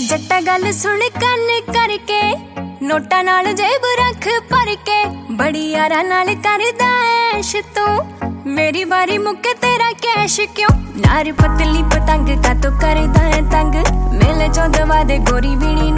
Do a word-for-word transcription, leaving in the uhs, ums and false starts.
जट्टा गल सुन कन करके नोटा नाल जेब रख भर के बड़ी यारा नाल करदा ऐश तू मेरी बारी मुके तेरा कैश क्यों नार पतली पतंग का तो करदा है तंग मेले चो दवा दे गोरी बीनी